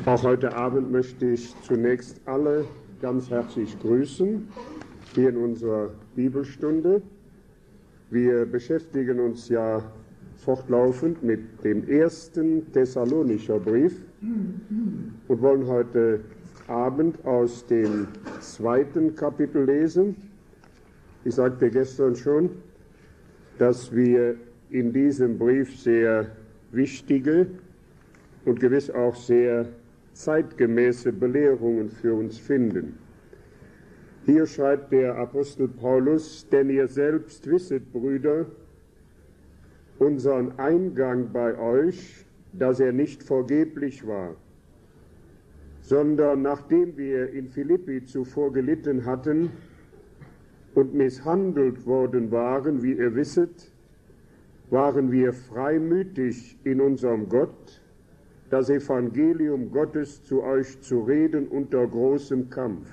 Auch heute Abend möchte ich zunächst alle ganz herzlich grüßen, hier in unserer Bibelstunde. Wir beschäftigen uns ja fortlaufend mit dem ersten Thessalonicher Brief und wollen heute Abend aus dem zweiten Kapitel lesen. Ich sagte gestern schon, dass wir in diesem Brief sehr wichtige und gewiss auch sehr zeitgemäße Belehrungen für uns finden. Hier schreibt der Apostel Paulus: Denn ihr selbst wisset, Brüder, unseren Eingang bei euch, dass er nicht vergeblich war, sondern nachdem wir in Philippi zuvor gelitten hatten und misshandelt worden waren, wie ihr wisset, waren wir freimütig in unserem Gott, das Evangelium Gottes zu euch zu reden unter großem Kampf.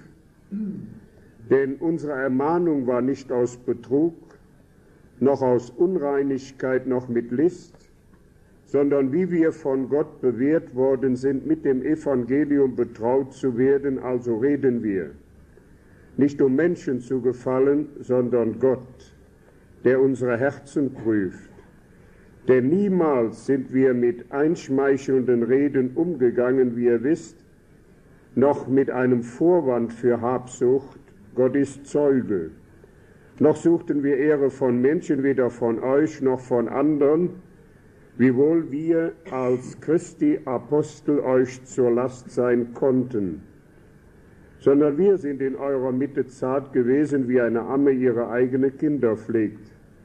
Denn unsere Ermahnung war nicht aus Betrug, noch aus Unreinigkeit, noch mit List, sondern wie wir von Gott bewährt worden sind, mit dem Evangelium betraut zu werden, also reden wir. Nicht um Menschen zu gefallen, sondern Gott, der unsere Herzen prüft. Denn niemals sind wir mit einschmeichelnden Reden umgegangen, wie ihr wisst, noch mit einem Vorwand für Habsucht, Gott ist Zeuge. Noch suchten wir Ehre von Menschen, weder von euch noch von anderen, wiewohl wir als Christi Apostel euch zur Last sein konnten. Sondern wir sind in eurer Mitte zart gewesen, wie eine Amme ihre eigenen Kinder pflegt.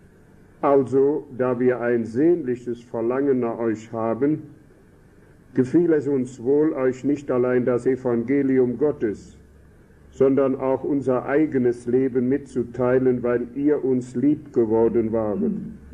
Also, da wir ein sehnliches Verlangen nach euch haben, gefiel es uns wohl, euch nicht allein das Evangelium Gottes, sondern auch unser eigenes Leben mitzuteilen, weil ihr uns lieb geworden waret.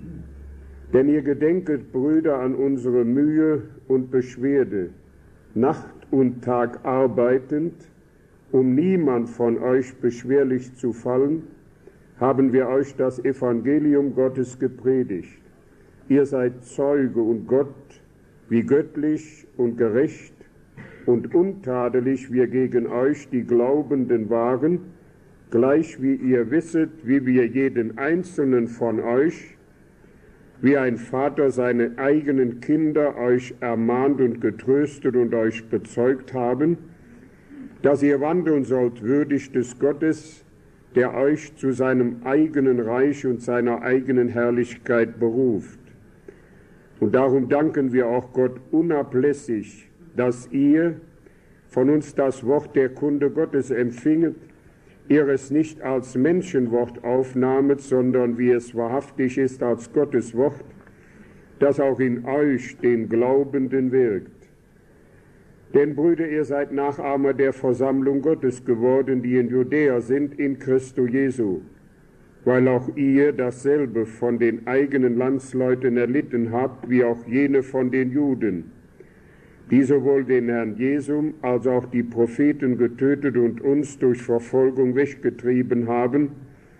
Denn ihr gedenket, Brüder, an unsere Mühe und Beschwerde, Nacht und Tag arbeitend, um niemand von euch beschwerlich zu fallen, haben wir euch das Evangelium Gottes gepredigt. Ihr seid Zeuge und Gott, wie göttlich und gerecht und untadelig wir gegen euch, die Glaubenden, waren, gleich wie ihr wisset, wie wir jeden einzelnen von euch, wie ein Vater seine eigenen Kinder, euch ermahnt und getröstet und euch bezeugt haben, dass ihr wandeln sollt würdig des Gottes, der euch zu seinem eigenen Reich und seiner eigenen Herrlichkeit beruft. Und darum danken wir auch Gott unablässig, dass ihr von uns das Wort der Kunde Gottes empfinget, ihr es nicht als Menschenwort aufnahmet, sondern wie es wahrhaftig ist als Gottes Wort, das auch in euch, den Glaubenden, wirkt. Denn, Brüder, ihr seid Nachahmer der Versammlung Gottes geworden, die in Judäa sind, in Christo Jesu, weil auch ihr dasselbe von den eigenen Landsleuten erlitten habt, wie auch jene von den Juden, die sowohl den Herrn Jesum als auch die Propheten getötet und uns durch Verfolgung weggetrieben haben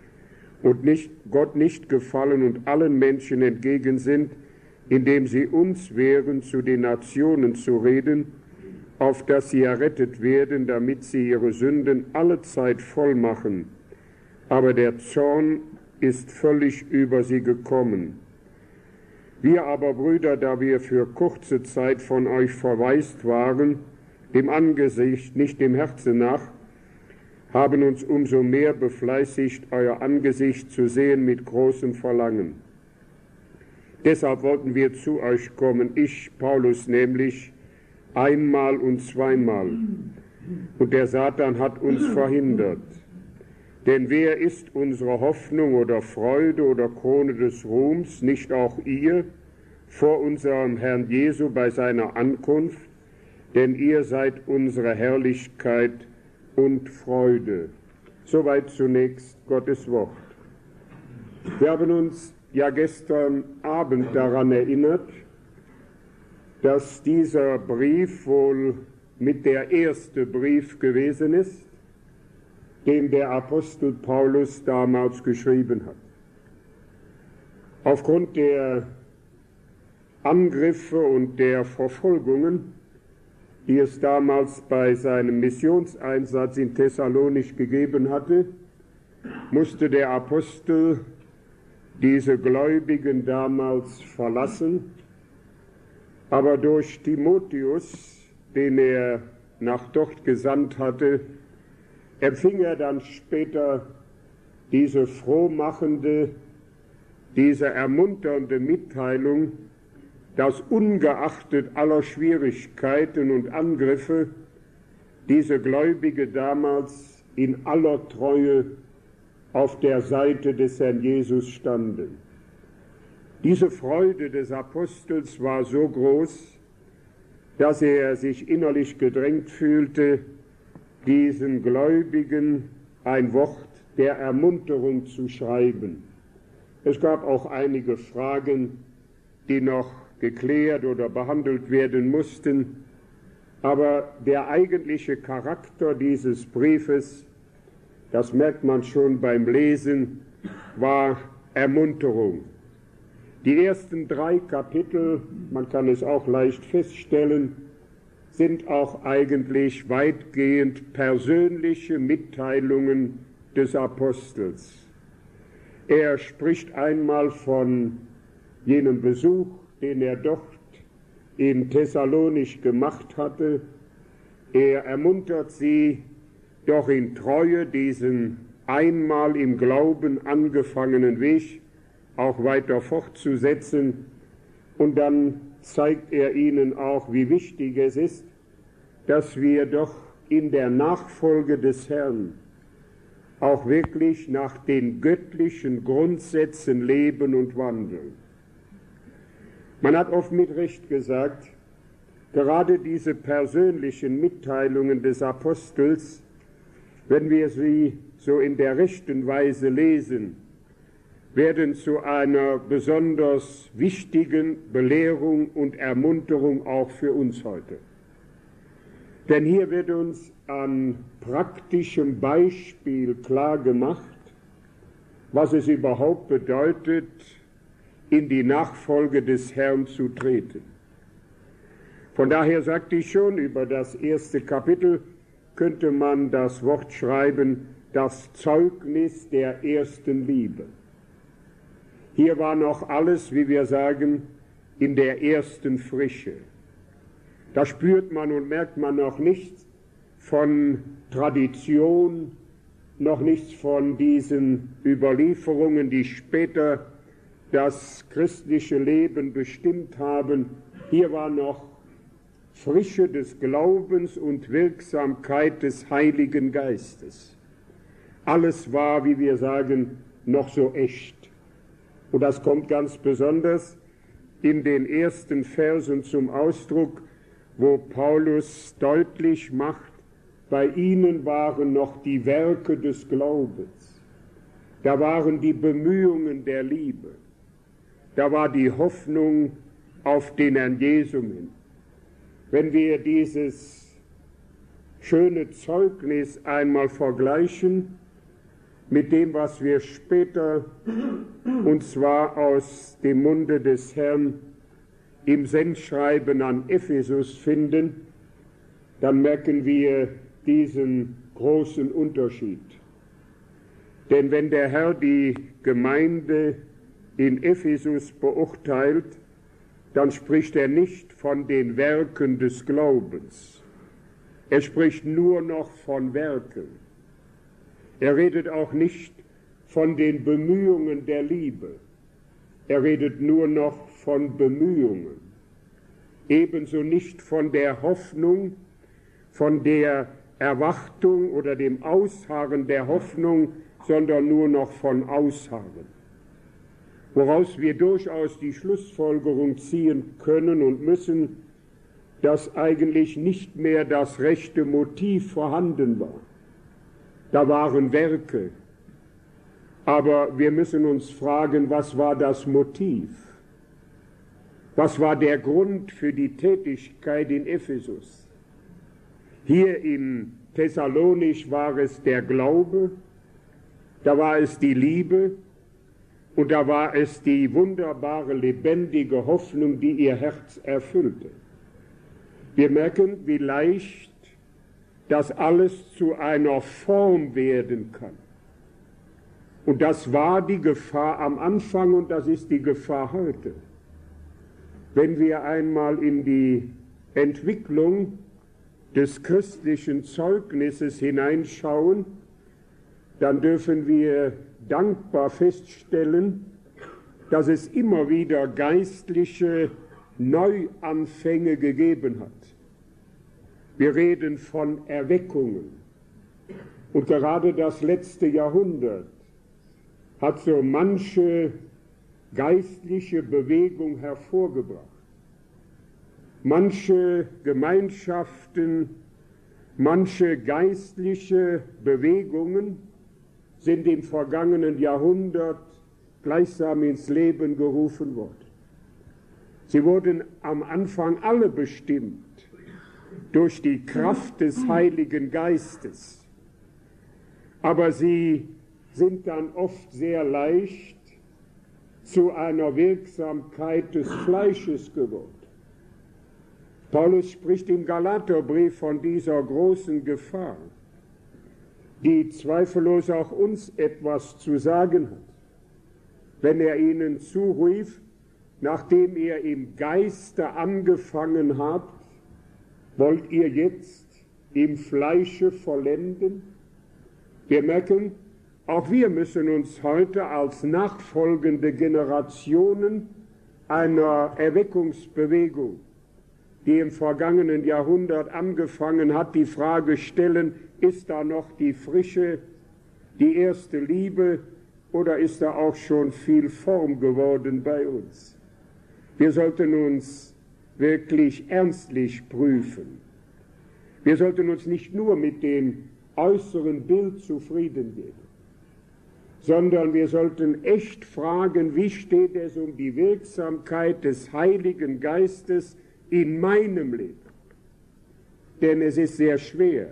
und Gott nicht gefallen und allen Menschen entgegen sind, indem sie uns wehren, zu den Nationen zu reden, auf dass sie errettet werden, damit sie ihre Sünden allezeit voll machen. Aber der Zorn ist völlig über sie gekommen. Wir aber, Brüder, da wir für kurze Zeit von euch verwaist waren, dem Angesicht, nicht dem Herzen nach, haben uns umso mehr befleißigt, euer Angesicht zu sehen mit großem Verlangen. Deshalb wollten wir zu euch kommen, ich, Paulus nämlich, einmal und zweimal. Und der Satan hat uns verhindert. Denn wer ist unsere Hoffnung oder Freude oder Krone des Ruhms, nicht auch ihr, vor unserem Herrn Jesu bei seiner Ankunft? Denn ihr seid unsere Herrlichkeit und Freude. Soweit zunächst Gottes Wort. Wir haben uns ja gestern Abend daran erinnert, dass dieser Brief wohl mit der erste Brief gewesen ist, den der Apostel Paulus damals geschrieben hat. Aufgrund der Angriffe und der Verfolgungen die es damals bei seinem Missionseinsatz in Thessalonich gegeben hatte, musste der Apostel diese Gläubigen damals verlassen, aber durch Timotheus, den er nach dort gesandt hatte, empfing er dann später diese frohmachende, diese ermunternde Mitteilung, dass ungeachtet aller Schwierigkeiten und Angriffe diese Gläubige damals in aller Treue auf der Seite des Herrn Jesus standen. Diese Freude des Apostels war so groß, dass er sich innerlich gedrängt fühlte, diesen Gläubigen ein Wort der Ermunterung zu schreiben. Es gab auch einige Fragen, die noch geklärt oder behandelt werden mussten, aber der eigentliche Charakter dieses Briefes, das merkt man schon beim Lesen, war Ermunterung. Die ersten 3 Kapitel, man kann es auch leicht feststellen, sind auch eigentlich weitgehend persönliche Mitteilungen des Apostels. Er spricht einmal von jenem Besuch, den er dort in Thessalonich gemacht hatte. Er ermuntert sie, doch in Treue diesen einmal im Glauben angefangenen Weg auch weiter fortzusetzen. Und dann zeigt er ihnen auch, wie wichtig es ist, dass wir doch in der Nachfolge des Herrn auch wirklich nach den göttlichen Grundsätzen leben und wandeln. Man hat oft mit Recht gesagt, gerade diese persönlichen Mitteilungen des Apostels, wenn wir sie so in der rechten Weise lesen, werden zu einer besonders wichtigen Belehrung und Ermunterung auch für uns heute. Denn hier wird uns an praktischem Beispiel klar gemacht, was es überhaupt bedeutet, in die Nachfolge des Herrn zu treten. Von daher sagte ich schon, über das erste Kapitel könnte man das Wort schreiben, das Zeugnis der ersten Liebe. Hier war noch alles, wie wir sagen, in der ersten Frische. Da spürt man und merkt man noch nichts von Tradition, noch nichts von diesen Überlieferungen, die später das christliche Leben bestimmt haben. Hier war noch Frische des Glaubens und Wirksamkeit des Heiligen Geistes. Alles war, wie wir sagen, noch so echt. Und das kommt ganz besonders in den ersten Versen zum Ausdruck, wo Paulus deutlich macht, bei ihnen waren noch die Werke des Glaubens. Da waren die Bemühungen der Liebe. Da war die Hoffnung auf den Herrn Jesu hin. Wenn wir dieses schöne Zeugnis einmal vergleichen mit dem, was wir später, und zwar aus dem Munde des Herrn, im Sendschreiben an Ephesus finden, dann merken wir diesen großen Unterschied. Denn wenn der Herr die Gemeinde in Ephesus beurteilt, dann spricht er nicht von den Werken des Glaubens. Er spricht nur noch von Werken. Er redet auch nicht von den Bemühungen der Liebe. Er redet nur noch von Bemühungen. Ebenso nicht von der Hoffnung, von der Erwartung oder dem Ausharren der Hoffnung, sondern nur noch von Ausharren. Woraus wir durchaus die Schlussfolgerung ziehen können und müssen, dass eigentlich nicht mehr das rechte Motiv vorhanden war. Da waren Werke, aber wir müssen uns fragen, was war das Motiv? Was war der Grund für die Tätigkeit in Ephesus? Hier in Thessalonich war es der Glaube, da war es die Liebe und da war es die wunderbare, lebendige Hoffnung, die ihr Herz erfüllte. Wir merken, wie leicht das alles zu einer Form werden kann. Und das war die Gefahr am Anfang und das ist die Gefahr heute. Wenn wir einmal in die Entwicklung des christlichen Zeugnisses hineinschauen, dann dürfen wir dankbar feststellen, dass es immer wieder geistliche Neuanfänge gegeben hat. Wir reden von Erweckungen. Und gerade das letzte Jahrhundert hat so manche geistliche Bewegung hervorgebracht. Manche Gemeinschaften, manche geistliche Bewegungen sind im vergangenen Jahrhundert gleichsam ins Leben gerufen worden. Sie wurden am Anfang alle bestimmt durch die Kraft des Heiligen Geistes. Aber sie sind dann oft sehr leicht zu einer Wirksamkeit des Fleisches geworden. Paulus spricht im Galaterbrief von dieser großen Gefahr, die zweifellos auch uns etwas zu sagen hat, wenn er ihnen zurief, nachdem ihr im Geiste angefangen habt, wollt ihr jetzt im Fleische vollenden? Wir merken, auch wir müssen uns heute als nachfolgende Generationen einer Erweckungsbewegung, die im vergangenen Jahrhundert angefangen hat, die Frage stellen, ist da noch die Frische, die erste Liebe oder ist da auch schon viel Form geworden bei uns? Wir sollten uns wirklich ernstlich prüfen. Wir sollten uns nicht nur mit dem äußeren Bild zufrieden geben, sondern wir sollten echt fragen, wie steht es um die Wirksamkeit des Heiligen Geistes in meinem Leben? Denn es ist sehr schwer,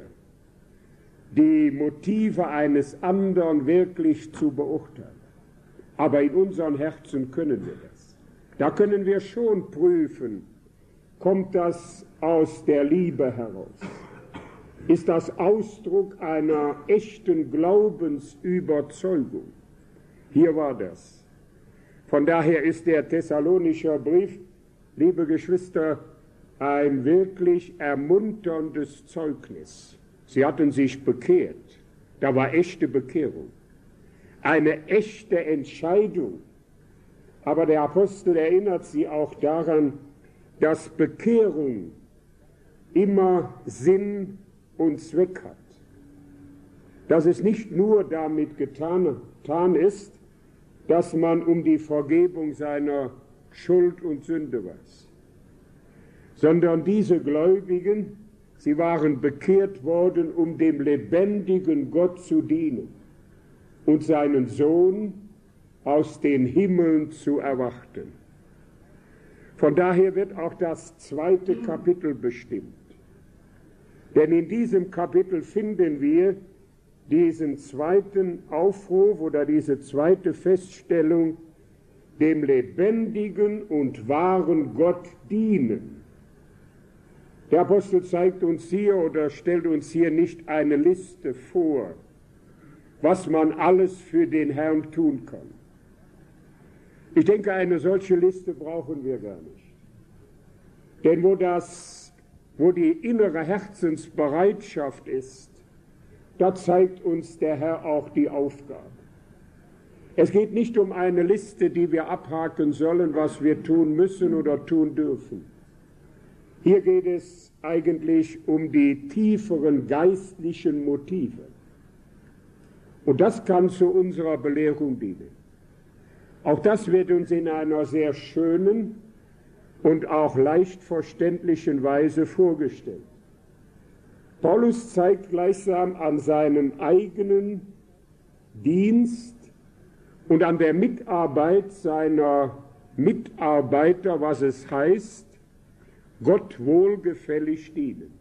die Motive eines anderen wirklich zu beurteilen. Aber in unseren Herzen können wir das. Da können wir schon prüfen, kommt das aus der Liebe heraus? Ist das Ausdruck einer echten Glaubensüberzeugung? Hier war das. Von daher ist der Thessalonischer Brief, liebe Geschwister, ein wirklich ermunterndes Zeugnis. Sie hatten sich bekehrt. Da war echte Bekehrung. Eine echte Entscheidung. Aber der Apostel erinnert sie auch daran, dass Bekehrung immer Sinn und Zweck hat. Dass es nicht nur damit getan ist, dass man um die Vergebung seiner Schuld und Sünde weiß, sondern diese Gläubigen, sie waren bekehrt worden, um dem lebendigen Gott zu dienen und seinen Sohn aus den Himmeln zu erwarten. Von daher wird auch das zweite Kapitel bestimmt. Denn in diesem Kapitel finden wir diesen zweiten Aufruf oder diese zweite Feststellung, dem lebendigen und wahren Gott dienen. Der Apostel zeigt uns hier oder stellt uns hier nicht eine Liste vor, was man alles für den Herrn tun kann. Ich denke, eine solche Liste brauchen wir gar nicht. Denn wo die innere Herzensbereitschaft ist, da zeigt uns der Herr auch die Aufgabe. Es geht nicht um eine Liste, die wir abhaken sollen, was wir tun müssen oder tun dürfen. Hier geht es eigentlich um die tieferen geistlichen Motive. Und das kann zu unserer Belehrung dienen. Auch das wird uns in einer sehr schönen und auch leicht verständlichen Weise vorgestellt. Paulus zeigt gleichsam an seinem eigenen Dienst und an der Mitarbeit seiner Mitarbeiter, was es heißt, Gott wohlgefällig dienen.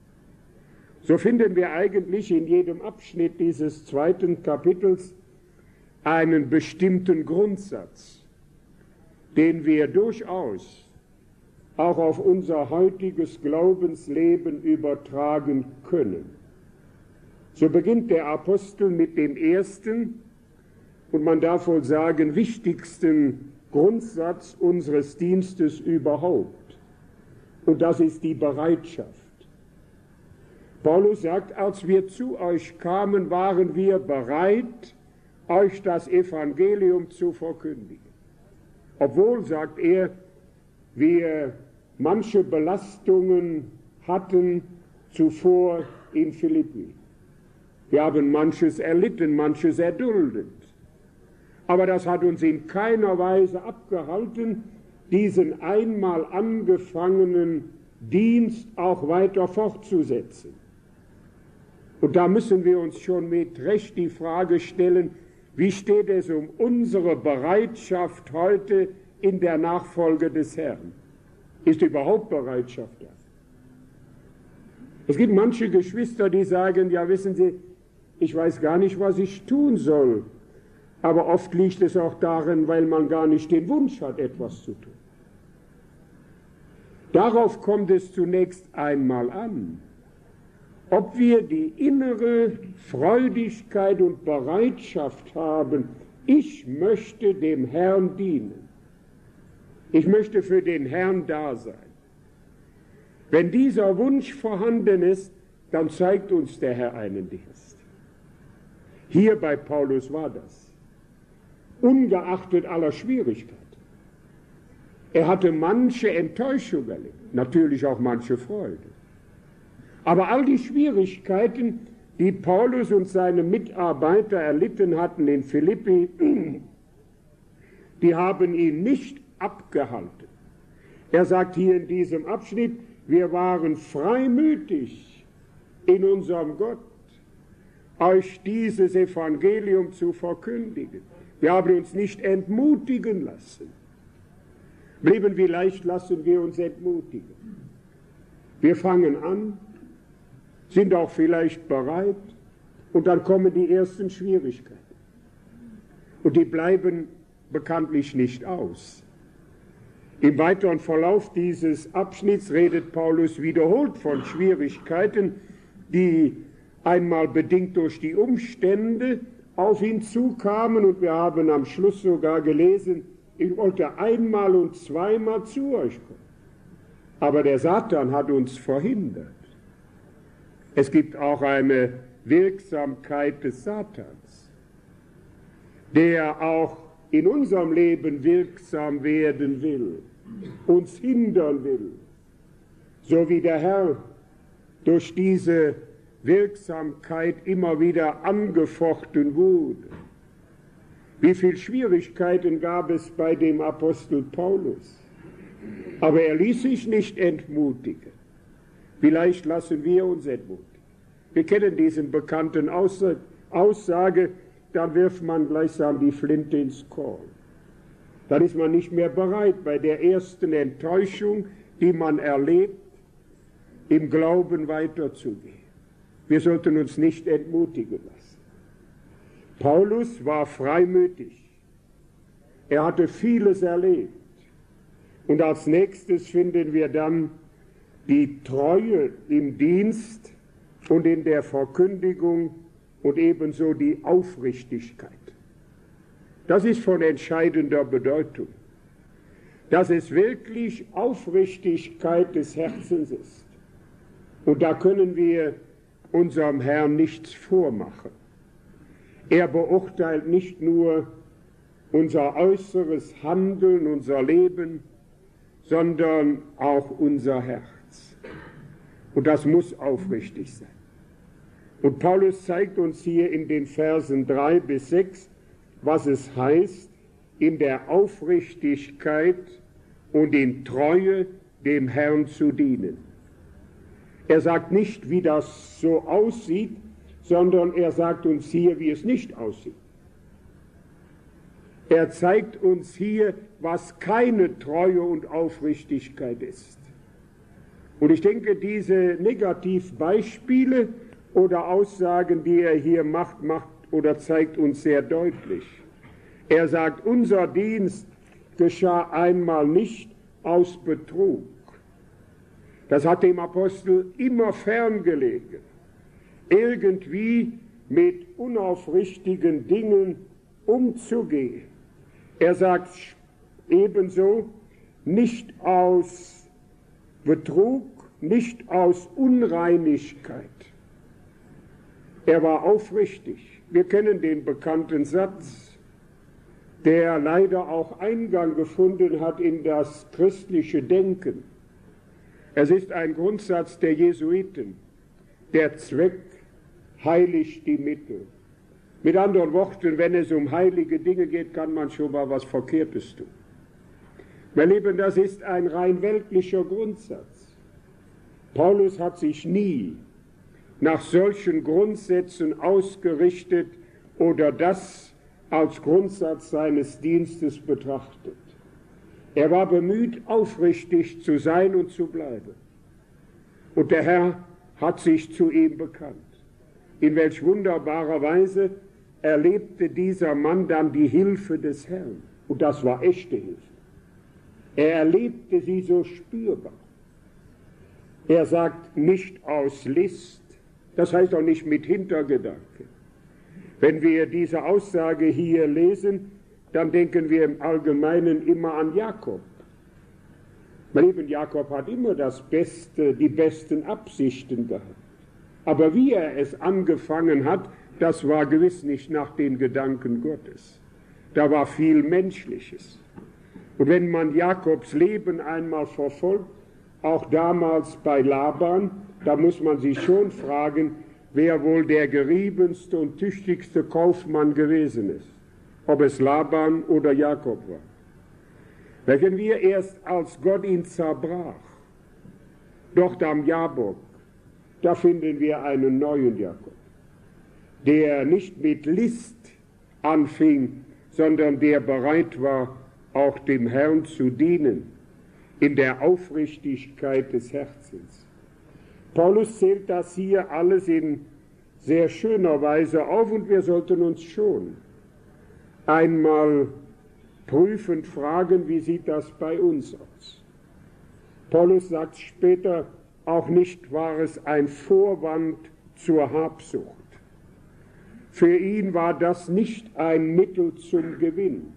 So finden wir eigentlich in jedem Abschnitt dieses zweiten Kapitels einen bestimmten Grundsatz, den wir durchaus auch auf unser heutiges Glaubensleben übertragen können. So beginnt der Apostel mit dem ersten und man darf wohl sagen wichtigsten Grundsatz unseres Dienstes überhaupt. Und das ist die Bereitschaft. Paulus sagt, als wir zu euch kamen, waren wir bereit, euch das Evangelium zu verkündigen. Obwohl, sagt er, wir manche Belastungen hatten zuvor in Philippi. Wir haben manches erlitten, manches erduldet. Aber das hat uns in keiner Weise abgehalten, diesen einmal angefangenen Dienst auch weiter fortzusetzen. Und da müssen wir uns schon mit Recht die Frage stellen, wie steht es um unsere Bereitschaft heute in der Nachfolge des Herrn? Ist überhaupt Bereitschaft da? Es gibt manche Geschwister, die sagen, ja wissen Sie, ich weiß gar nicht, was ich tun soll. Aber oft liegt es auch darin, weil man gar nicht den Wunsch hat, etwas zu tun. Darauf kommt es zunächst einmal an, ob wir die innere Freudigkeit und Bereitschaft haben, ich möchte dem Herrn dienen. Ich möchte für den Herrn da sein. Wenn dieser Wunsch vorhanden ist, dann zeigt uns der Herr einen Dienst. Hier bei Paulus war das. Ungeachtet aller Schwierigkeiten. Er hatte manche Enttäuschung erlebt, natürlich auch manche Freude. Aber all die Schwierigkeiten, die Paulus und seine Mitarbeiter erlitten hatten in Philippi, die haben ihn nicht abgehalten. Er sagt hier in diesem Abschnitt, wir waren freimütig in unserem Gott, euch dieses Evangelium zu verkündigen. Wir haben uns nicht entmutigen lassen. Blieben wir leicht, lassen wir uns entmutigen. Wir fangen an, sind auch vielleicht bereit und dann kommen die ersten Schwierigkeiten. Und die bleiben bekanntlich nicht aus. Im weiteren Verlauf dieses Abschnitts redet Paulus wiederholt von Schwierigkeiten, die einmal bedingt durch die Umstände auf ihn zukamen und wir haben am Schluss sogar gelesen, ich wollte einmal und zweimal zu euch kommen. Aber der Satan hat uns verhindert. Es gibt auch eine Wirksamkeit des Satans, der auch in unserem Leben wirksam werden will, uns hindern will, so wie der Herr durch diese Wirksamkeit immer wieder angefochten wurde. Wie viele Schwierigkeiten gab es bei dem Apostel Paulus? Aber er ließ sich nicht entmutigen. Vielleicht lassen wir uns entmutigen. Wir kennen diesen bekannten Aussage, dann wirft man gleichsam die Flinte ins Korn. Dann ist man nicht mehr bereit, bei der ersten Enttäuschung, die man erlebt, im Glauben weiterzugehen. Wir sollten uns nicht entmutigen lassen. Paulus war freimütig. Er hatte vieles erlebt. Und als nächstes finden wir dann die Treue im Dienst und in der Verkündigung und ebenso die Aufrichtigkeit. Das ist von entscheidender Bedeutung, dass es wirklich Aufrichtigkeit des Herzens ist. Und da können wir unserem Herrn nichts vormachen. Er beurteilt nicht nur unser äußeres Handeln, unser Leben, sondern auch unser Herz. Und das muss aufrichtig sein. Und Paulus zeigt uns hier in den Versen 3 bis 6, was es heißt, in der Aufrichtigkeit und in Treue dem Herrn zu dienen. Er sagt nicht, wie das so aussieht, sondern er sagt uns hier, wie es nicht aussieht. Er zeigt uns hier, was keine Treue und Aufrichtigkeit ist. Und ich denke, diese Negativbeispiele oder Aussagen, die er hier macht oder zeigt uns sehr deutlich. Er sagt, unser Dienst geschah einmal nicht aus Betrug. Das hat dem Apostel immer ferngelegen, irgendwie mit unaufrichtigen Dingen umzugehen. Er sagt ebenso, nicht aus Betrug, nicht aus Unreinigkeit. Er war aufrichtig. Wir kennen den bekannten Satz, der leider auch Eingang gefunden hat in das christliche Denken. Es ist ein Grundsatz der Jesuiten. Der Zweck heiligt die Mittel. Mit anderen Worten, wenn es um heilige Dinge geht, kann man schon mal was Verkehrtes tun. Mein Lieben, das ist ein rein weltlicher Grundsatz. Paulus hat sich nie nach solchen Grundsätzen ausgerichtet oder das als Grundsatz seines Dienstes betrachtet. Er war bemüht, aufrichtig zu sein und zu bleiben. Und der Herr hat sich zu ihm bekannt. In welch wunderbarer Weise erlebte dieser Mann dann die Hilfe des Herrn. Und das war echte Hilfe. Er erlebte sie so spürbar. Er sagt, nicht aus List, das heißt auch nicht mit Hintergedanke. Wenn wir diese Aussage hier lesen, dann denken wir im Allgemeinen immer an Jakob. Mein Lieben, Jakob hat immer die besten Absichten gehabt. Aber wie er es angefangen hat, das war gewiss nicht nach den Gedanken Gottes. Da war viel Menschliches. Und wenn man Jakobs Leben einmal verfolgt, auch damals bei Laban, da muss man sich schon fragen, wer wohl der geriebenste und tüchtigste Kaufmann gewesen ist. Ob es Laban oder Jakob war. Welchen wir erst, als Gott ihn zerbrach, dort am Jabok, da finden wir einen neuen Jakob, der nicht mit List anfing, sondern der bereit war, auch dem Herrn zu dienen, in der Aufrichtigkeit des Herzens. Paulus zählt das hier alles in sehr schöner Weise auf und wir sollten uns schon einmal prüfend fragen, wie sieht das bei uns aus? Paulus sagt später, auch nicht war es ein Vorwand zur Habsucht. Für ihn war das nicht ein Mittel zum Gewinn.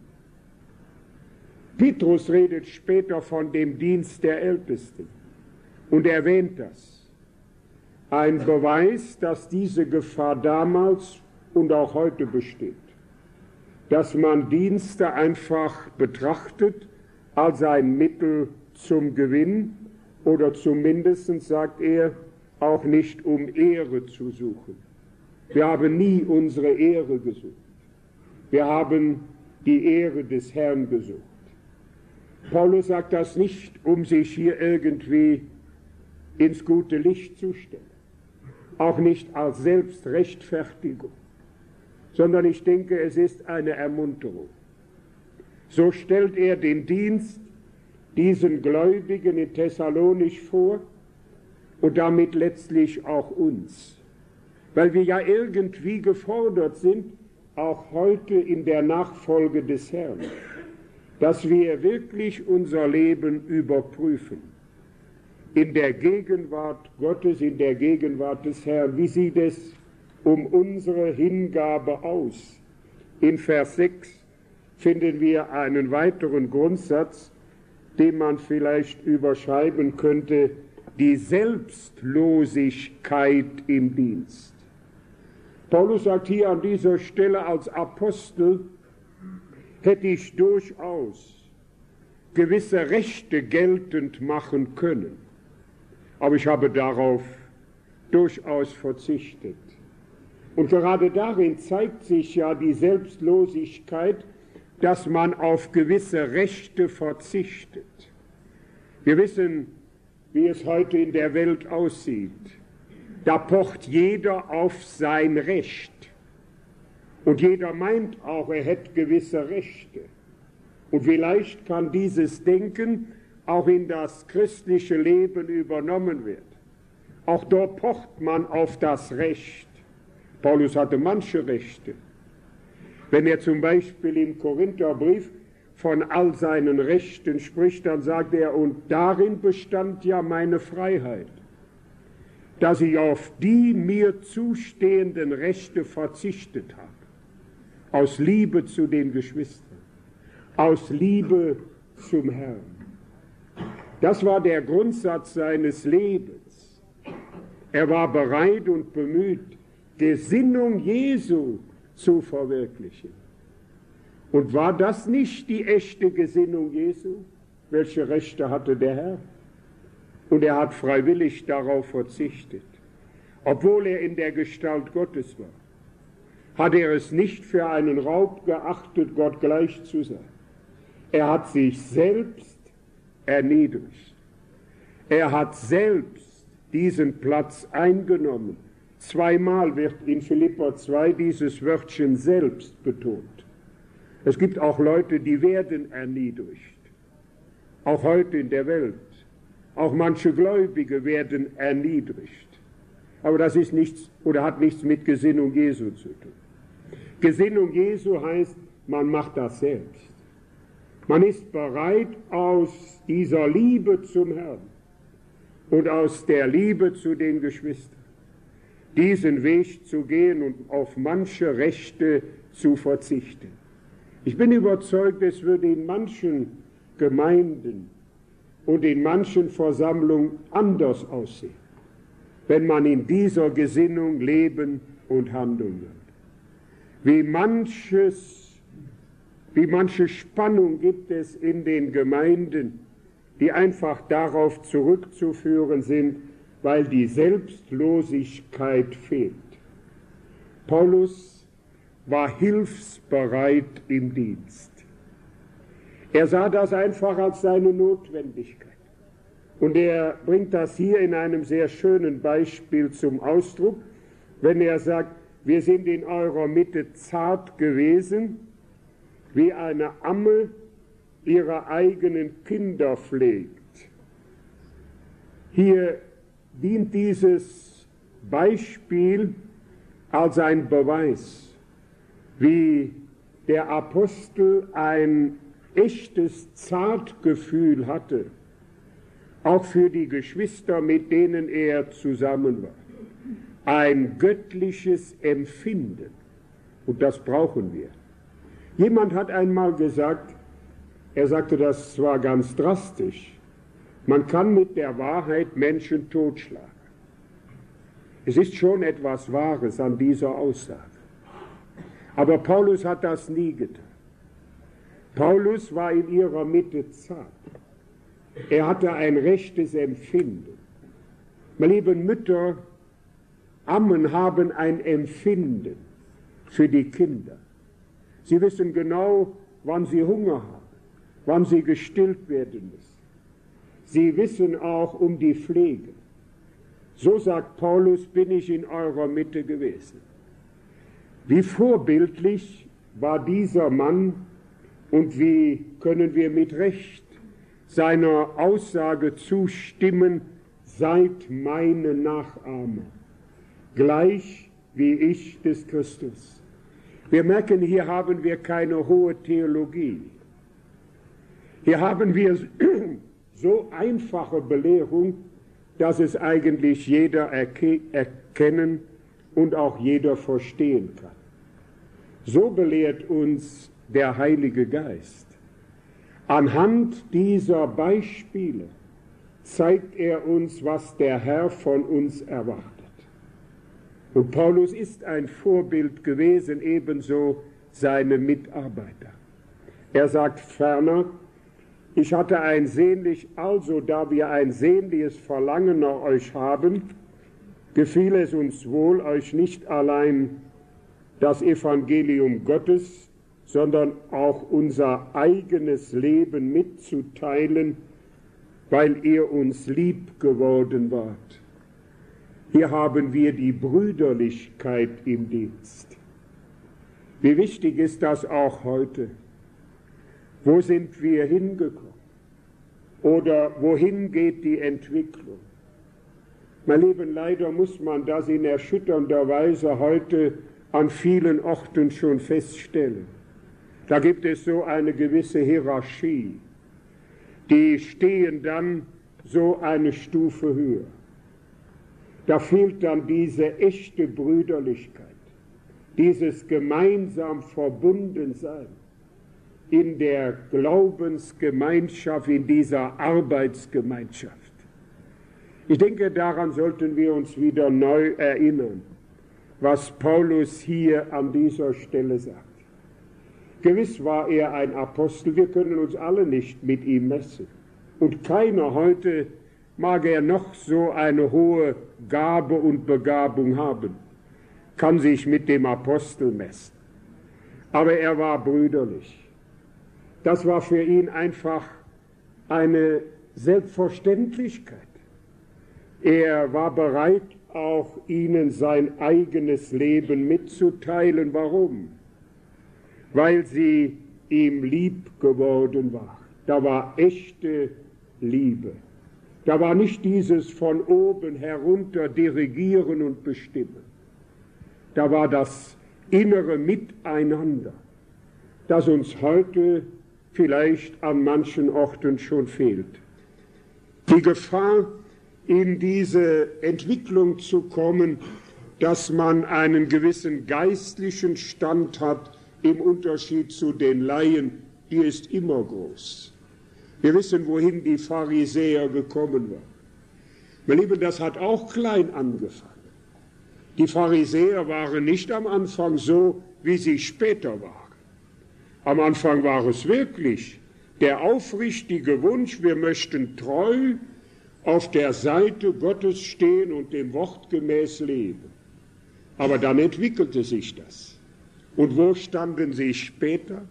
Petrus redet später von dem Dienst der Ältesten und erwähnt das. Ein Beweis, dass diese Gefahr damals und auch heute besteht. Dass man Dienste einfach betrachtet als ein Mittel zum Gewinn oder zumindest, sagt er, auch nicht um Ehre zu suchen. Wir haben nie unsere Ehre gesucht. Wir haben die Ehre des Herrn gesucht. Paulus sagt das nicht, um sich hier irgendwie ins gute Licht zu stellen, auch nicht als Selbstrechtfertigung, sondern ich denke, es ist eine Ermunterung. So stellt er den Dienst diesen Gläubigen in Thessalonich vor und damit letztlich auch uns, weil wir ja irgendwie gefordert sind, auch heute in der Nachfolge des Herrn, dass wir wirklich unser Leben überprüfen. In der Gegenwart Gottes, in der Gegenwart des Herrn. Wie sieht es um unsere Hingabe aus? In Vers 6 finden wir einen weiteren Grundsatz, den man vielleicht überschreiben könnte, die Selbstlosigkeit im Dienst. Paulus sagt hier an dieser Stelle, als Apostel hätte ich durchaus gewisse Rechte geltend machen können, aber ich habe darauf durchaus verzichtet. Und gerade darin zeigt sich ja die Selbstlosigkeit, dass man auf gewisse Rechte verzichtet. Wir wissen, wie es heute in der Welt aussieht. Da pocht jeder auf sein Recht. Und jeder meint auch, er hätte gewisse Rechte. Und vielleicht kann dieses Denken auch in das christliche Leben übernommen werden. Auch dort pocht man auf das Recht. Paulus hatte manche Rechte. Wenn er zum Beispiel im Korintherbrief von all seinen Rechten spricht, dann sagt er, und darin bestand ja meine Freiheit, dass ich auf die mir zustehenden Rechte verzichtet habe, aus Liebe zu den Geschwistern, aus Liebe zum Herrn. Das war der Grundsatz seines Lebens. Er war bereit und bemüht, Gesinnung Jesu zu verwirklichen. Und war das nicht die echte Gesinnung Jesu? Welche Rechte hatte der Herr? Und er hat freiwillig darauf verzichtet. Obwohl er in der Gestalt Gottes war, hat er es nicht für einen Raub geachtet, Gott gleich zu sein. Er hat sich selbst erniedrigt. Er hat selbst diesen Platz eingenommen. Zweimal wird in Philipper 2 dieses Wörtchen selbst betont. Es gibt auch Leute, die werden erniedrigt. Auch heute in der Welt. Auch manche Gläubige werden erniedrigt. Aber das ist nichts oder hat nichts mit Gesinnung Jesu zu tun. Gesinnung Jesu heißt, man macht das selbst. Man ist bereit, aus dieser Liebe zum Herrn und aus der Liebe zu den Geschwistern diesen Weg zu gehen und auf manche Rechte zu verzichten. Ich bin überzeugt, es würde in manchen Gemeinden und in manchen Versammlungen anders aussehen, wenn man in dieser Gesinnung leben und handeln würde. Wie manche Spannung gibt es in den Gemeinden, die einfach darauf zurückzuführen sind, weil die Selbstlosigkeit fehlt. Paulus war hilfsbereit im Dienst. Er sah das einfach als seine Notwendigkeit. Und er bringt das hier in einem sehr schönen Beispiel zum Ausdruck, wenn er sagt, wir sind in eurer Mitte zart gewesen, wie eine Amme ihre eigenen Kinder pflegt. Hier dient dieses Beispiel als ein Beweis, wie der Apostel ein echtes Zartgefühl hatte, auch für die Geschwister, mit denen er zusammen war. Ein göttliches Empfinden. Und das brauchen wir. Jemand hat einmal gesagt, er sagte das zwar ganz drastisch, man kann mit der Wahrheit Menschen totschlagen. Es ist schon etwas Wahres an dieser Aussage. Aber Paulus hat das nie getan. Paulus war in ihrer Mitte zart. Er hatte ein rechtes Empfinden. Meine lieben Mütter, Ammen haben ein Empfinden für die Kinder. Sie wissen genau, wann sie Hunger haben, wann sie gestillt werden müssen. Sie wissen auch um die Pflege. So sagt Paulus, bin ich in eurer Mitte gewesen. Wie vorbildlich war dieser Mann und wie können wir mit Recht seiner Aussage zustimmen, seid meine Nachahmer, gleich wie ich des Christus. Wir merken, hier haben wir keine hohe Theologie. Hier haben wir so einfache Belehrung, dass es eigentlich jeder erkennen und auch jeder verstehen kann. So belehrt uns der Heilige Geist. Anhand dieser Beispiele zeigt er uns, was der Herr von uns erwartet. Und Paulus ist ein Vorbild gewesen, ebenso seine Mitarbeiter. Er sagt ferner, ich hatte da wir ein sehnliches Verlangen nach euch haben, gefiel es uns wohl, euch nicht allein das Evangelium Gottes, sondern auch unser eigenes Leben mitzuteilen, weil ihr uns lieb geworden wart. Hier haben wir die Brüderlichkeit im Dienst. Wie wichtig ist das auch heute? Wo sind wir hingekommen? Oder wohin geht die Entwicklung? Mein Lieben, leider muss man das in erschütternder Weise heute an vielen Orten schon feststellen. Da gibt es so eine gewisse Hierarchie. Die stehen dann so eine Stufe höher. Da fehlt dann diese echte Brüderlichkeit, dieses gemeinsam Verbundensein in der Glaubensgemeinschaft, in dieser Arbeitsgemeinschaft. Ich denke, daran sollten wir uns wieder neu erinnern, was Paulus hier an dieser Stelle sagt. Gewiss war er ein Apostel, wir können uns alle nicht mit ihm messen. Und keiner heute, mag er noch so eine hohe Gabe und Begabung haben, kann sich mit dem Apostel messen. Aber er war brüderlich. Das war für ihn einfach eine Selbstverständlichkeit. Er war bereit, auch ihnen sein eigenes Leben mitzuteilen. Warum? Weil sie ihm lieb geworden war. Da war echte Liebe. Da war nicht dieses von oben herunter dirigieren und bestimmen. Da war das innere Miteinander, das uns heute vielleicht an manchen Orten schon fehlt. Die Gefahr, in diese Entwicklung zu kommen, dass man einen gewissen geistlichen Stand hat im Unterschied zu den Laien, die ist immer groß. Wir wissen, wohin die Pharisäer gekommen waren. Meine Lieben, das hat auch klein angefangen. Die Pharisäer waren nicht am Anfang so, wie sie später waren. Am Anfang war es wirklich der aufrichtige Wunsch, wir möchten treu auf der Seite Gottes stehen und dem Wort gemäß leben. Aber dann entwickelte sich das. Und wo standen sie später?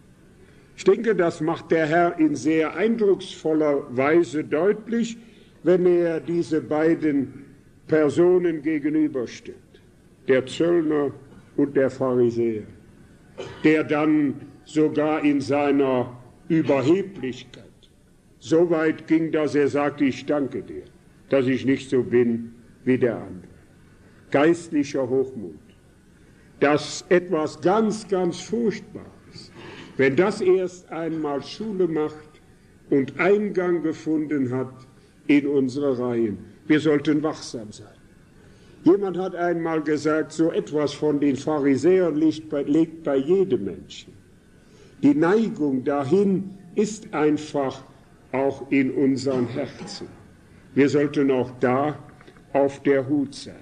Ich denke, das macht der Herr in sehr eindrucksvoller Weise deutlich, wenn er diese beiden Personen gegenüberstellt, der Zöllner und der Pharisäer, der dann sogar in seiner Überheblichkeit so weit ging, dass er sagte, ich danke dir, dass ich nicht so bin wie der andere. Geistlicher Hochmut, das etwas ganz, ganz Furchtbares. Wenn das erst einmal Schule macht und Eingang gefunden hat in unsere Reihen, wir sollten wachsam sein. Jemand hat einmal gesagt, so etwas von den Pharisäern liegt bei jedem Menschen. Die Neigung dahin ist einfach auch in unseren Herzen. Wir sollten auch da auf der Hut sein.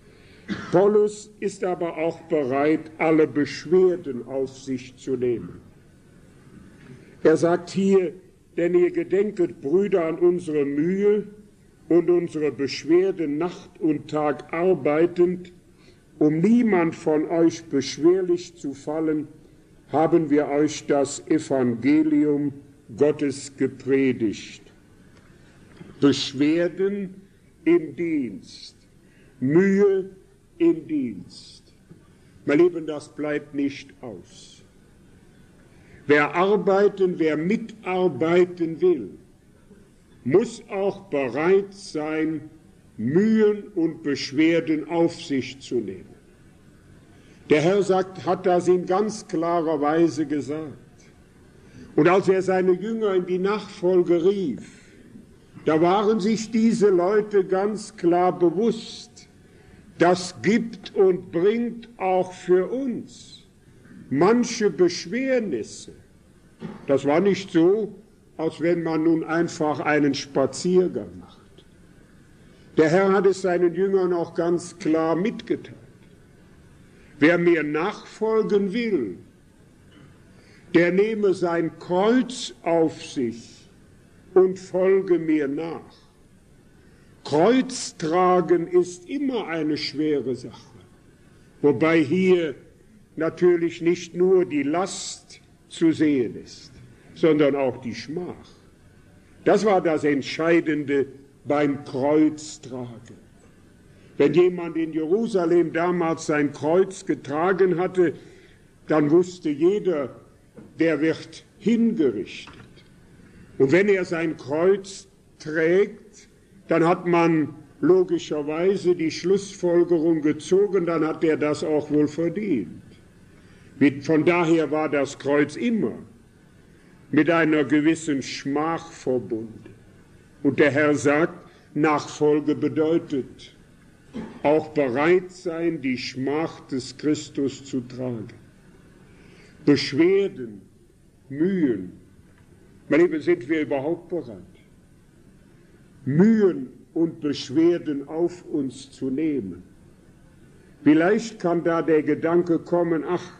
Paulus ist aber auch bereit, alle Beschwerden auf sich zu nehmen. Er sagt hier, denn ihr gedenket, Brüder, an unsere Mühe und unsere Beschwerden Nacht und Tag arbeitend, um niemand von euch beschwerlich zu fallen, haben wir euch das Evangelium Gottes gepredigt. Beschwerden im Dienst, Mühe im Dienst. Mein Lieben, das bleibt nicht aus. Wer arbeiten, wer mitarbeiten will, muss auch bereit sein, Mühen und Beschwerden auf sich zu nehmen. Der Herr hat das in ganz klarer Weise gesagt. Und als er seine Jünger in die Nachfolge rief, da waren sich diese Leute ganz klar bewusst, das gibt und bringt auch für uns manche Beschwernisse. Das war nicht so, als wenn man nun einfach einen Spaziergang macht. Der Herr hat es seinen Jüngern auch ganz klar mitgeteilt. Wer mir nachfolgen will, der nehme sein Kreuz auf sich und folge mir nach. Kreuz tragen ist immer eine schwere Sache, wobei hier natürlich nicht nur die Last zu sehen ist, sondern auch die Schmach. Das war das Entscheidende beim Kreuztragen. Wenn jemand in Jerusalem damals sein Kreuz getragen hatte, dann wusste jeder, der wird hingerichtet. Und wenn er sein Kreuz trägt, dann hat man logischerweise die Schlussfolgerung gezogen, dann hat er das auch wohl verdient. Von daher war das Kreuz immer mit einer gewissen Schmach verbunden. Und der Herr sagt, Nachfolge bedeutet auch bereit sein, die Schmach des Christus zu tragen. Beschwerden, Mühen. Meine Lieben, sind wir überhaupt bereit, Mühen und Beschwerden auf uns zu nehmen? Vielleicht kann da der Gedanke kommen, ach,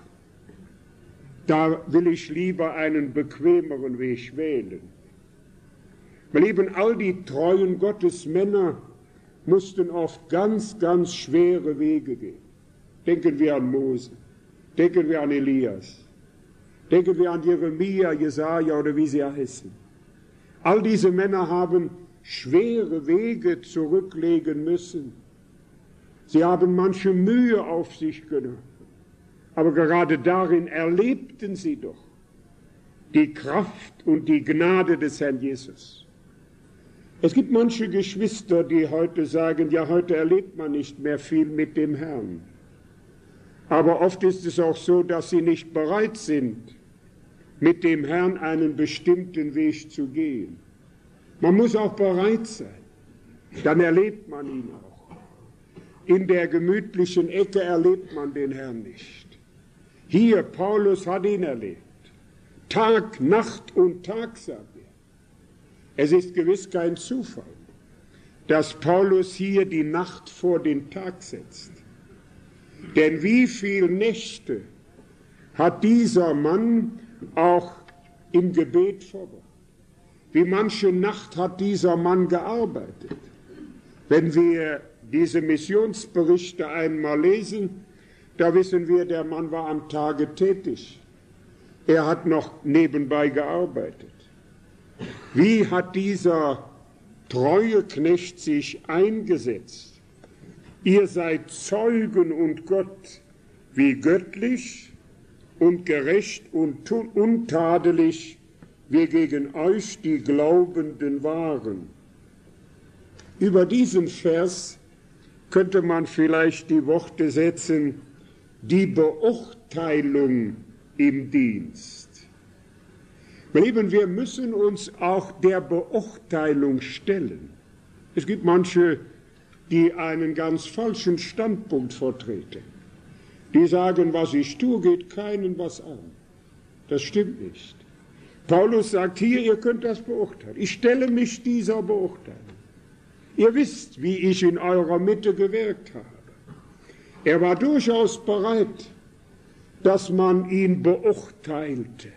da will ich lieber einen bequemeren Weg wählen. Meine Lieben, all die treuen Gottesmänner mussten oft ganz, ganz schwere Wege gehen. Denken wir an Mose, denken wir an Elias, denken wir an Jeremia, Jesaja oder wie sie heißen. All diese Männer haben schwere Wege zurücklegen müssen. Sie haben manche Mühe auf sich genommen. Aber gerade darin erlebten sie doch die Kraft und die Gnade des Herrn Jesus. Es gibt manche Geschwister, die heute sagen, ja, heute erlebt man nicht mehr viel mit dem Herrn. Aber oft ist es auch so, dass sie nicht bereit sind, mit dem Herrn einen bestimmten Weg zu gehen. Man muss auch bereit sein, dann erlebt man ihn auch. In der gemütlichen Ecke erlebt man den Herrn nicht. Hier, Paulus hat ihn erlebt. Tag, Nacht und Tag, sagt er. Es ist gewiss kein Zufall, dass Paulus hier die Nacht vor den Tag setzt. Denn wie viele Nächte hat dieser Mann auch im Gebet verbracht? Wie manche Nacht hat dieser Mann gearbeitet? Wenn wir diese Missionsberichte einmal lesen, da wissen wir, der Mann war am Tage tätig. Er hat noch nebenbei gearbeitet. Wie hat dieser treue Knecht sich eingesetzt? Ihr seid Zeugen und Gott, wie göttlich und gerecht und untadelig wir gegen euch die Glaubenden waren. Über diesen Vers könnte man vielleicht die Worte setzen, die Beurteilung im Dienst. Meine Lieben, wir müssen uns auch der Beurteilung stellen. Es gibt manche, die einen ganz falschen Standpunkt vertreten. Die sagen, was ich tue, geht keinen was an. Das stimmt nicht. Paulus sagt hier, ihr könnt das beurteilen. Ich stelle mich dieser Beurteilung. Ihr wisst, wie ich in eurer Mitte gewirkt habe. Er war durchaus bereit, dass man ihn beurteilte.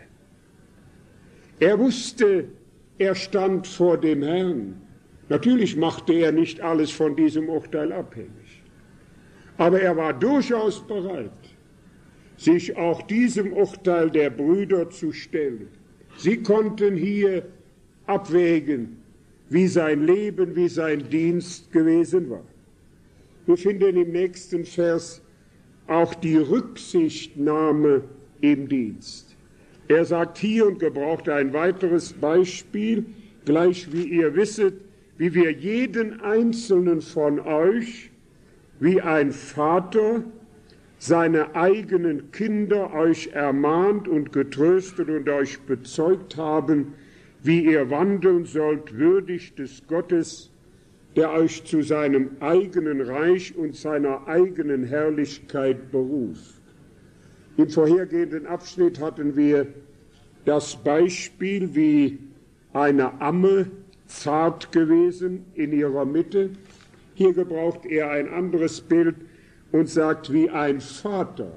Er wusste, er stand vor dem Herrn. Natürlich machte er nicht alles von diesem Urteil abhängig. Aber er war durchaus bereit, sich auch diesem Urteil der Brüder zu stellen. Sie konnten hier abwägen, wie sein Leben, wie sein Dienst gewesen war. Wir finden im nächsten Vers auch die Rücksichtnahme im Dienst. Er sagt hier und gebraucht ein weiteres Beispiel, gleich wie ihr wisset, wie wir jeden einzelnen von euch, wie ein Vater, seine eigenen Kinder euch ermahnt und getröstet und euch bezeugt haben, wie ihr wandeln sollt, würdig des Gottes, der euch zu seinem eigenen Reich und seiner eigenen Herrlichkeit beruft. Im vorhergehenden Abschnitt hatten wir das Beispiel, wie eine Amme zart gewesen in ihrer Mitte. Hier gebraucht er ein anderes Bild und sagt, wie ein Vater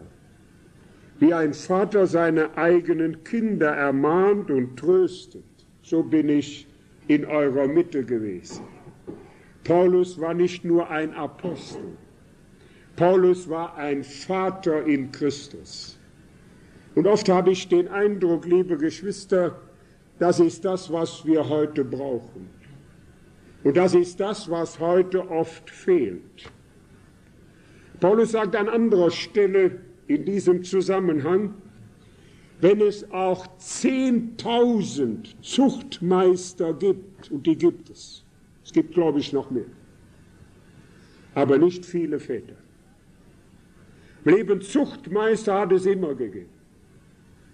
seine eigenen Kinder ermahnt und tröstet. So bin ich in eurer Mitte gewesen. Paulus war nicht nur ein Apostel. Paulus war ein Vater in Christus. Und oft habe ich den Eindruck, liebe Geschwister, das ist das, was wir heute brauchen. Und das ist das, was heute oft fehlt. Paulus sagt an anderer Stelle in diesem Zusammenhang, wenn es auch 10.000 Zuchtmeister gibt, und die gibt es gibt, glaube ich, noch mehr, aber nicht viele Väter. Im Leben Zuchtmeister hat es immer gegeben.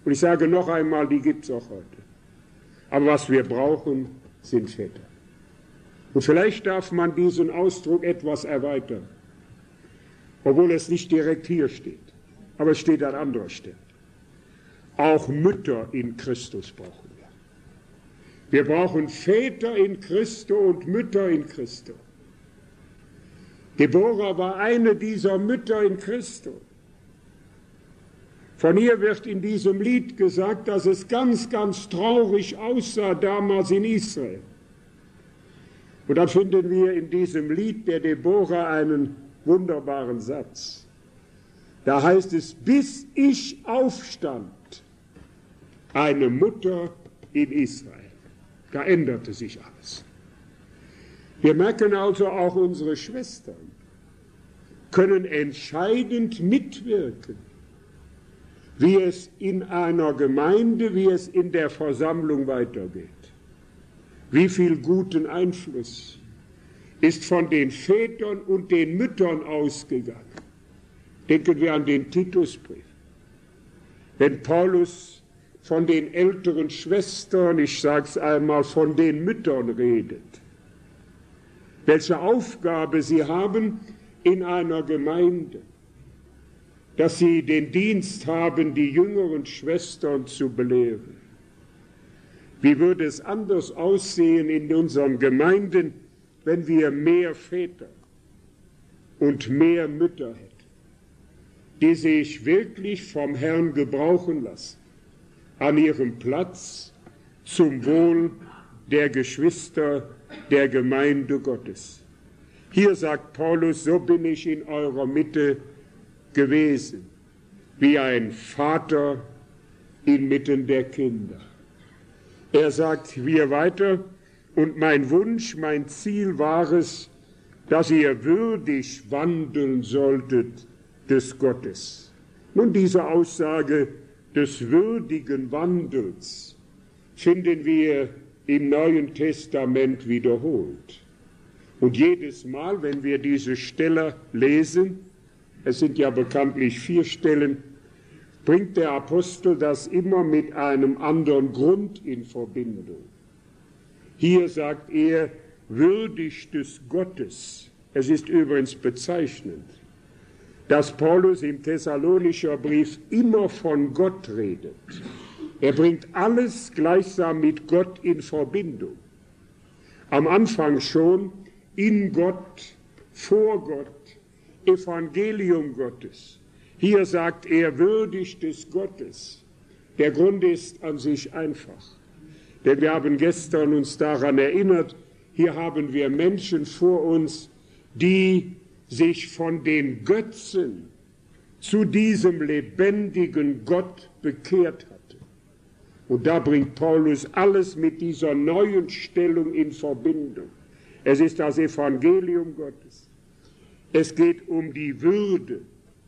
Und ich sage noch einmal, die gibt es auch heute. Aber was wir brauchen, sind Väter. Und vielleicht darf man diesen Ausdruck etwas erweitern, obwohl es nicht direkt hier steht, aber es steht an anderer Stelle. Auch Mütter in Christus brauchen wir. Wir brauchen Väter in Christo und Mütter in Christo. Deborah war eine dieser Mütter in Christo. Von ihr wird in diesem Lied gesagt, dass es ganz, ganz traurig aussah damals in Israel. Und dann finden wir in diesem Lied der Deborah einen wunderbaren Satz. Da heißt es, bis ich aufstand, eine Mutter in Israel. Da änderte sich alles. Wir merken also, auch unsere Schwestern können entscheidend mitwirken, wie es in einer Gemeinde, wie es in der Versammlung weitergeht. Wie viel guten Einfluss ist von den Vätern und den Müttern ausgegangen. Denken wir an den Titusbrief. Wenn Paulus von den älteren Schwestern, ich sage es einmal, von den Müttern redet, welche Aufgabe sie haben in einer Gemeinde, dass sie den Dienst haben, die jüngeren Schwestern zu belehren. Wie würde es anders aussehen in unseren Gemeinden, wenn wir mehr Väter und mehr Mütter hätten, die sich wirklich vom Herrn gebrauchen lassen, an ihrem Platz zum Wohl der Geschwister der Gemeinde Gottes. Hier sagt Paulus, so bin ich in eurer Mitte gewesen, wie ein Vater inmitten der Kinder. Er sagt hier weiter, und mein Wunsch, mein Ziel war es, dass ihr würdig wandeln solltet des Gottes. Nun, diese Aussage des würdigen Wandels finden wir im Neuen Testament wiederholt. Und jedes Mal, wenn wir diese Stelle lesen, es sind ja bekanntlich 4 Stellen, bringt der Apostel das immer mit einem anderen Grund in Verbindung. Hier sagt er, würdig des Gottes. Es ist übrigens bezeichnend, dass Paulus im Thessalonischer Brief immer von Gott redet. Er bringt alles gleichsam mit Gott in Verbindung. Am Anfang schon in Gott, vor Gott, Evangelium Gottes. Hier sagt er, würdig des Gottes. Der Grund ist an sich einfach. Denn wir haben gestern uns daran erinnert, hier haben wir Menschen vor uns, die sich von den Götzen zu diesem lebendigen Gott bekehrt hatten. Und da bringt Paulus alles mit dieser neuen Stellung in Verbindung. Es ist das Evangelium Gottes. Es geht um die Würde,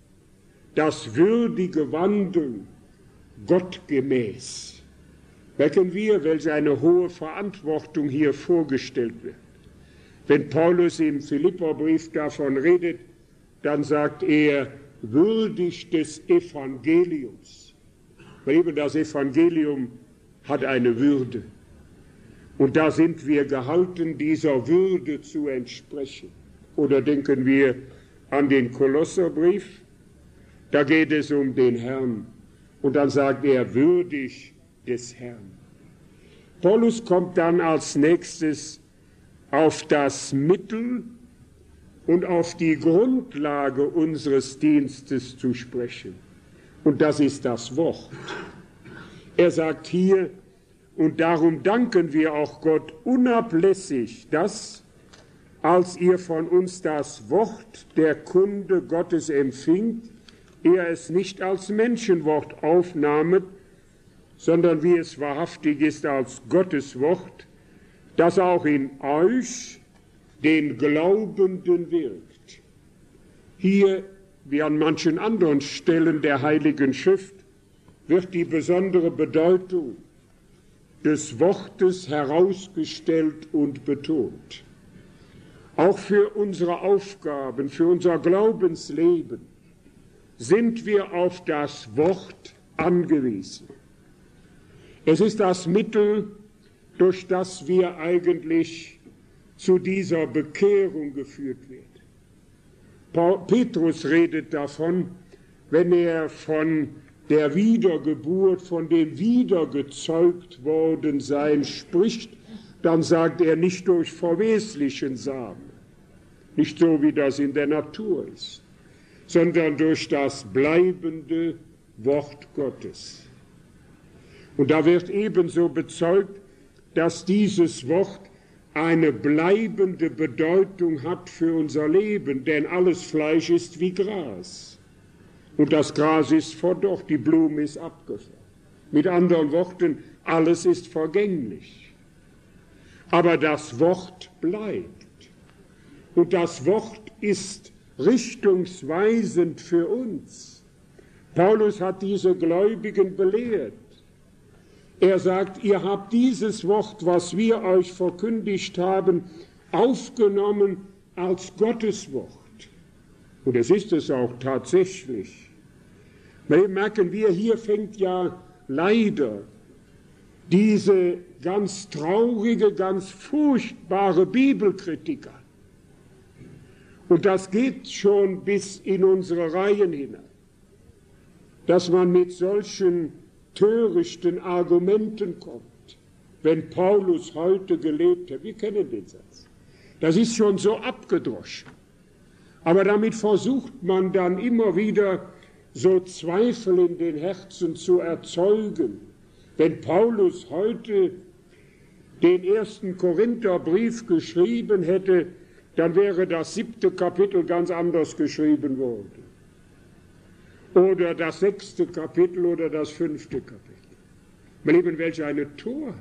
das würdige Wandeln gottgemäß. Merken wir, welche eine hohe Verantwortung hier vorgestellt wird. Wenn Paulus im Philipperbrief davon redet, dann sagt er, würdig des Evangeliums. Weil eben das Evangelium hat eine Würde. Und da sind wir gehalten, dieser Würde zu entsprechen. Oder denken wir an den Kolosserbrief, da geht es um den Herrn. Und dann sagt er, würdig des Herrn. Paulus kommt dann als nächstes auf das Mittel und auf die Grundlage unseres Dienstes zu sprechen. Und das ist das Wort. Er sagt hier, und darum danken wir auch Gott unablässig, dass, als ihr von uns das Wort der Kunde Gottes empfingt, ihr es nicht als Menschenwort aufnahmet, sondern wie es wahrhaftig ist als Gottes Wort, das auch in euch, den Glaubenden, wirkt. Hier, wie an manchen anderen Stellen der Heiligen Schrift, wird die besondere Bedeutung des Wortes herausgestellt und betont. Auch für unsere Aufgaben, für unser Glaubensleben sind wir auf das Wort angewiesen. Es ist das Mittel, durch das wir eigentlich zu dieser Bekehrung geführt werden. Petrus redet davon, wenn er von der Wiedergeburt, von dem wiedergezeugt worden sein spricht, dann sagt er nicht durch verweslichen Samen, nicht so wie das in der Natur ist, sondern durch das bleibende Wort Gottes. Und da wird ebenso bezeugt, dass dieses Wort eine bleibende Bedeutung hat für unser Leben, denn alles Fleisch ist wie Gras. Und das Gras ist verdorrt, die Blume ist abgefallen. Mit anderen Worten, alles ist vergänglich. Aber das Wort bleibt. Und das Wort ist richtungsweisend für uns. Paulus hat diese Gläubigen belehrt. Er sagt, ihr habt dieses Wort, was wir euch verkündigt haben, aufgenommen als Gottes Wort. Und es ist es auch tatsächlich. Merken wir, hier fängt ja leider diese ganz traurige, ganz furchtbare Bibelkritik an. Und das geht schon bis in unsere Reihen hinein, dass man mit solchen törichten Argumenten kommt, wenn Paulus heute gelebt hat. Wir kennen den Satz. Das ist schon so abgedroschen. Aber damit versucht man dann immer wieder so Zweifel in den Herzen zu erzeugen. Wenn Paulus heute den 1. Korintherbrief geschrieben hätte, dann wäre das 7. Kapitel ganz anders geschrieben worden. Oder das 6. Kapitel oder das 5. Kapitel. Meine Lieben, welch eine Torheit.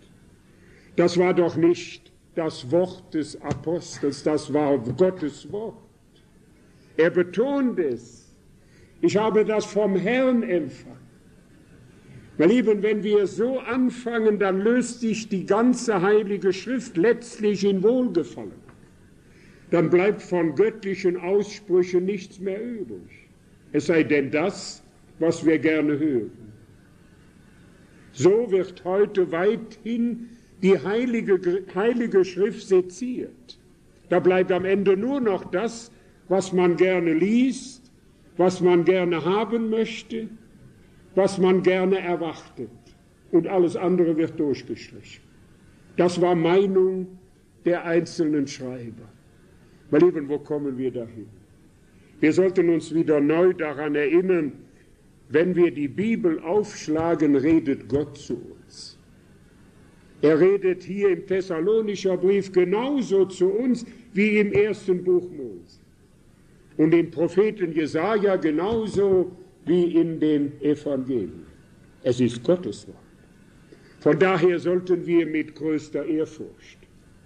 Das war doch nicht das Wort des Apostels, das war Gottes Wort. Er betont es. Ich habe das vom Herrn empfangen. Meine Lieben, wenn wir so anfangen, dann löst sich die ganze Heilige Schrift letztlich in Wohlgefallen. Dann bleibt von göttlichen Aussprüchen nichts mehr übrig. Es sei denn das, was wir gerne hören. So wird heute weithin die Heilige Schrift seziert. Da bleibt am Ende nur noch das, was man gerne liest, was man gerne haben möchte, was man gerne erwartet. Und alles andere wird durchgestrichen. Das war Meinung der einzelnen Schreiber. Meine Lieben, wo kommen wir dahin? Wir sollten uns wieder neu daran erinnern, wenn wir die Bibel aufschlagen, redet Gott zu uns. Er redet hier im Thessalonischer Brief genauso zu uns wie im 1. Buch Mose. Und im Propheten Jesaja genauso wie in den Evangelien. Es ist Gottes Wort. Von daher sollten wir mit größter Ehrfurcht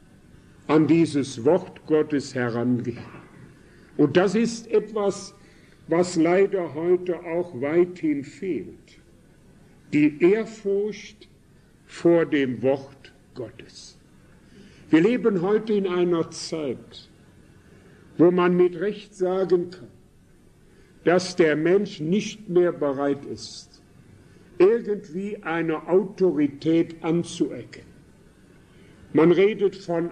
an dieses Wort Gottes herangehen. Und das ist etwas, was leider heute auch weithin fehlt. Die Ehrfurcht vor dem Wort Gottes. Wir leben heute in einer Zeit, wo man mit Recht sagen kann, dass der Mensch nicht mehr bereit ist, irgendwie eine Autorität anzuerkennen. Man redet von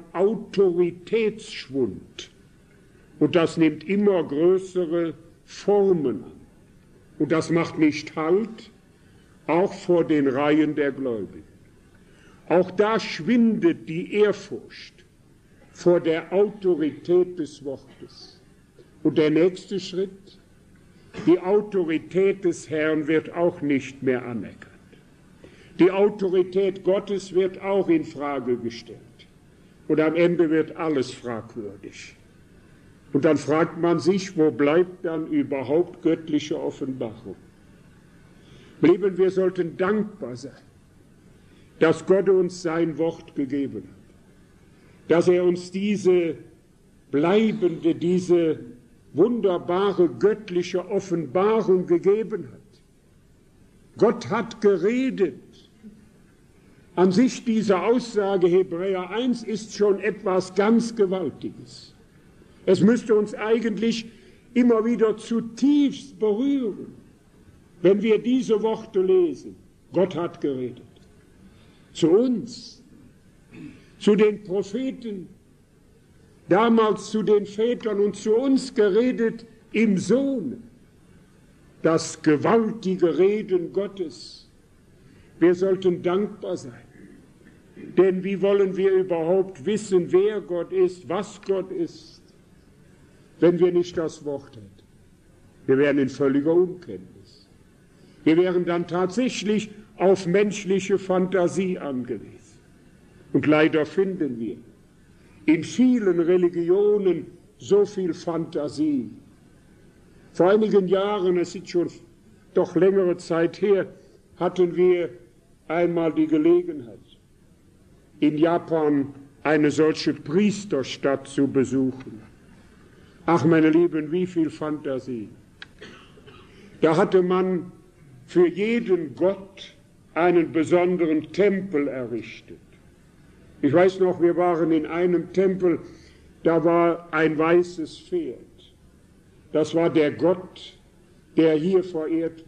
Autoritätsschwund. Und das nimmt immer größere Formen an. Und das macht nicht Halt, auch vor den Reihen der Gläubigen. Auch da schwindet die Ehrfurcht vor der Autorität des Wortes. Und der nächste Schritt, die Autorität des Herrn wird auch nicht mehr anerkannt. Die Autorität Gottes wird auch in Frage gestellt. Und am Ende wird alles fragwürdig. Und dann fragt man sich, wo bleibt dann überhaupt göttliche Offenbarung? Lieben, wir sollten dankbar sein, dass Gott uns sein Wort gegeben hat, dass er uns diese bleibende, diese wunderbare göttliche Offenbarung gegeben hat. Gott hat geredet. An sich diese Aussage Hebräer 1 ist schon etwas ganz Gewaltiges. Es müsste uns eigentlich immer wieder zutiefst berühren, wenn wir diese Worte lesen. Gott hat geredet. zu uns, zu den Propheten, damals zu den Vätern und zu uns geredet im Sohn, das gewaltige Reden Gottes. Wir sollten dankbar sein, denn wie wollen wir überhaupt wissen, wer Gott ist, was Gott ist, wenn wir nicht das Wort hätten? Wir wären in völliger Unkenntnis. Wir wären dann tatsächlich auf menschliche Fantasie angewiesen. Und leider finden wir in vielen Religionen so viel Fantasie. Vor einigen Jahren, es ist schon doch längere Zeit her, hatten wir einmal die Gelegenheit, in Japan eine solche Priesterstadt zu besuchen. Ach, meine Lieben, wie viel Fantasie. Da hatte man für jeden Gott einen besonderen Tempel errichtet. Ich weiß noch, wir waren in einem Tempel, da war ein weißes Pferd. Das war der Gott, der hier verehrt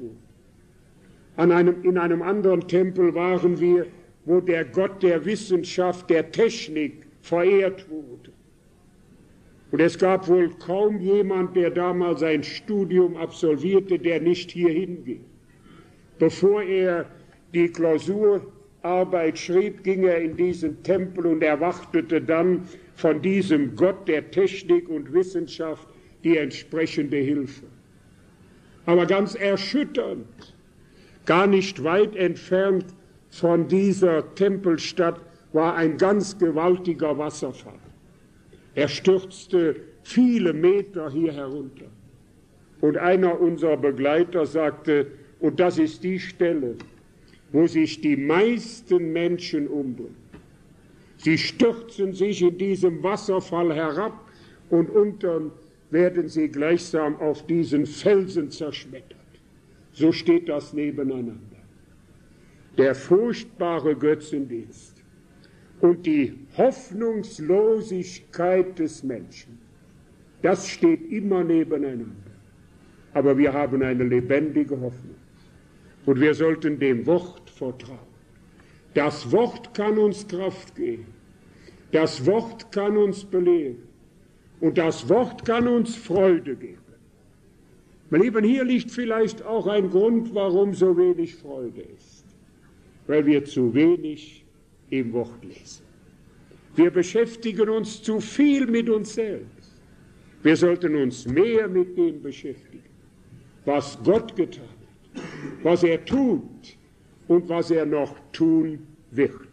wurde. In einem anderen Tempel waren wir, wo der Gott der Wissenschaft, der Technik verehrt wurde. Und es gab wohl kaum jemand, der damals ein Studium absolvierte, der nicht hier hinging. Bevor er die Klausurarbeit schrieb, ging er in diesen Tempel und erwartete dann von diesem Gott der Technik und Wissenschaft die entsprechende Hilfe. Aber ganz erschütternd, gar nicht weit entfernt von dieser Tempelstadt war ein ganz gewaltiger Wasserfall. Er stürzte viele Meter hier herunter. Und einer unserer Begleiter sagte, und das ist die Stelle, wo sich die meisten Menschen umbringen. Sie stürzen sich in diesem Wasserfall herab und unten werden sie gleichsam auf diesen Felsen zerschmettert. So steht das nebeneinander. Der furchtbare Götzendienst und die Hoffnungslosigkeit des Menschen, das steht immer nebeneinander. Aber wir haben eine lebendige Hoffnung. Und wir sollten dem Wort vertrauen. Das Wort kann uns Kraft geben. Das Wort kann uns belehren. Und das Wort kann uns Freude geben. Meine Lieben, hier liegt vielleicht auch ein Grund, warum so wenig Freude ist. Weil wir zu wenig im Wort lesen. Wir beschäftigen uns zu viel mit uns selbst. Wir sollten uns mehr mit dem beschäftigen, was Gott getan hat, was er tut und was er noch tun wird.